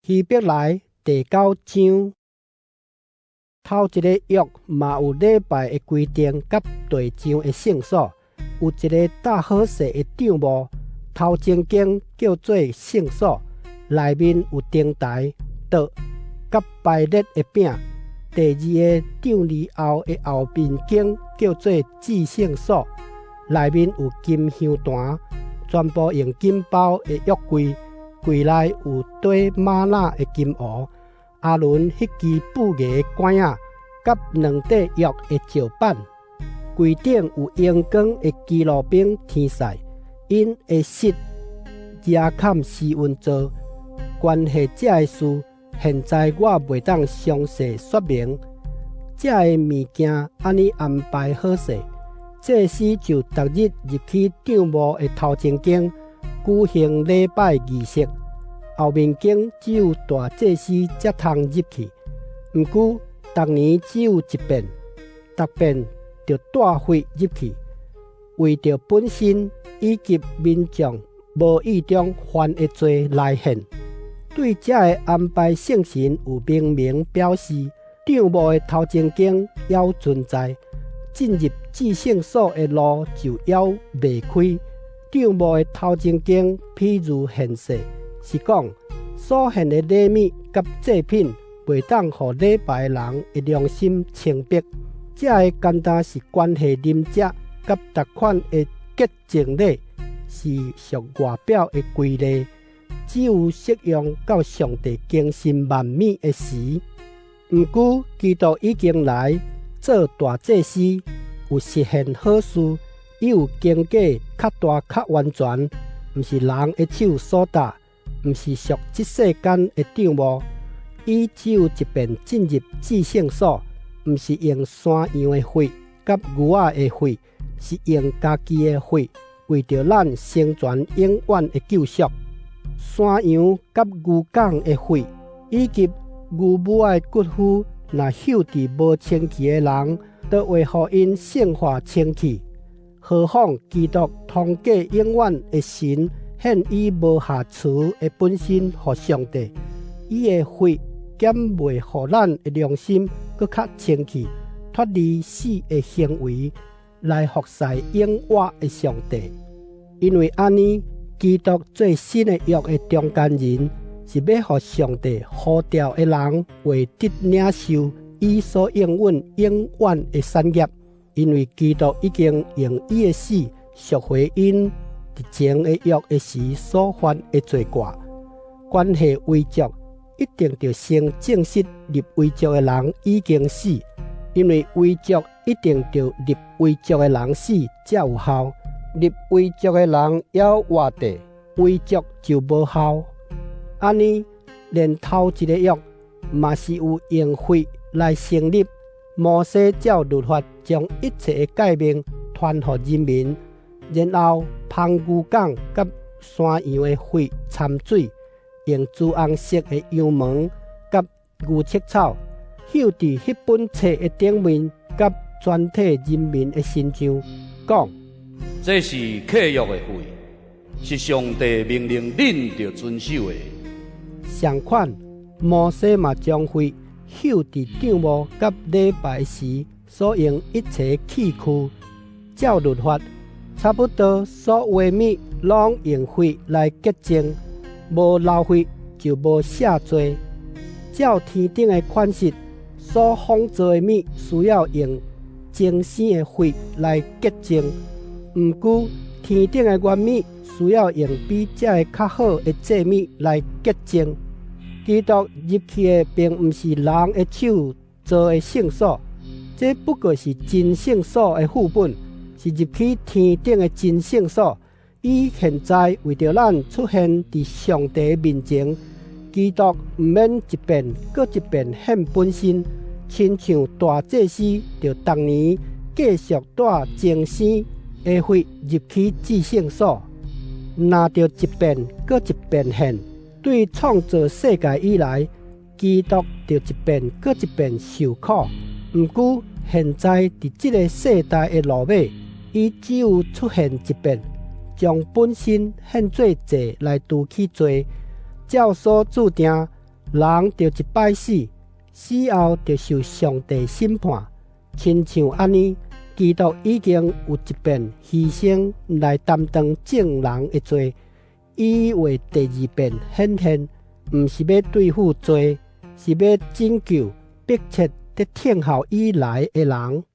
希伯来第9章头一个约嘛有礼拜的规定，甲地上的圣所有一个大好势的帐幕，头前间叫做圣所，内面有灯台、桌，甲摆列的饼。第二个帐里后的后面间叫做至圣所，内面有金香坛，全部用金包的约柜，柜内有堆玛纳的金瓯。阿伦迄支布艺管仔，甲2块约的石板，柜顶有荧光的基路伯天使，因的室亚坎斯温做。关系这的事，现在我袂当详细说明。这的物件安尼安排好势，祭司就逐日入去帐幕的头前间举行礼拜仪式。后面间只有大祭司才通入去，毋过逐年只有一遍，逐遍就带血入去，为着本身以及民众无意中犯的罪来献。对这的安排圣神有明明表示，帐幕的头前间要存在，进入至圣所的路就要未开。帐幕的头前间譬如现世，是讲所献的礼物甲祭品袂当予礼拜的人的良心清白。这的简单是关系啉食甲逐款的洁净礼，是属外表的规例，只有适用到上帝更新万美的时。毋过基督已经来做大祭司，有实现好事，伊有经过较大较完全，毋是人的手所打，毋是属这世间的帐幕。伊只有一遍进入至圣所，毋是用山羊的血甲牛仔的血，是用家己的血，为着咱成全永远的救赎。山羊甲牛犅的血，以及牛母的骨肤，若朽伫无清气的人，都会互因圣化清气。何况基督通过永远的神，献伊无瑕疵的本身予上帝，伊的血减袂互咱的良心搁较清气，脱离死的行为，来服侍永活的上帝。因为安尼，基督做新的约的中间人，是要互上帝呼召的人为得领受伊所应允永远的产业。因为基督已经用伊的死赎回因伫前的约的时所犯的罪过。关系为族一定要先证实立为族的人已经死，因为为族一定要立为族的人死才有效。立为族的人要活地，为族就无效。安尼，连头一个约嘛是有用血来成立。摩西照律法将一切的诫命传予人民，然后芳牛犅甲山羊的血掺水，用朱红色的羊毛甲牛膝草绣伫迄本册的顶面，甲全体人民的身上，讲： 这是契约的血，是上帝命令恁着遵守的。 相款，摩西嘛将血绣伫帐幕甲礼拜时所用一切器具，照律法，差不多所有物拢用血来洁净，无流血就无赦罪。照天顶的款式，所仿造的物需要用精生的血来洁净，毋过天顶的原物需要用比这个较好的祭物来洁净。基督入去的并毋是人的手做的圣所，这不过是真圣所的副本，是入去天顶的真圣所。伊现在为着咱出现伫上帝面前，基督毋免一遍搁一遍献本身，亲像大祭司着逐年继续带精生的血入去至圣所，若着一遍搁一遍献。对创造世界以来，基督就一遍搁一遍受苦。毋过现在伫这个世代的路尾，伊只有出现一遍，将本身献做祭来除去罪。照所注定， 人就一摆死，死后就受上帝审判。亲像安尼，基督已经有一遍牺牲来担当正人的罪，伊为第二遍显现，毋是要对付罪，是要拯救迫切在听候伊来的人。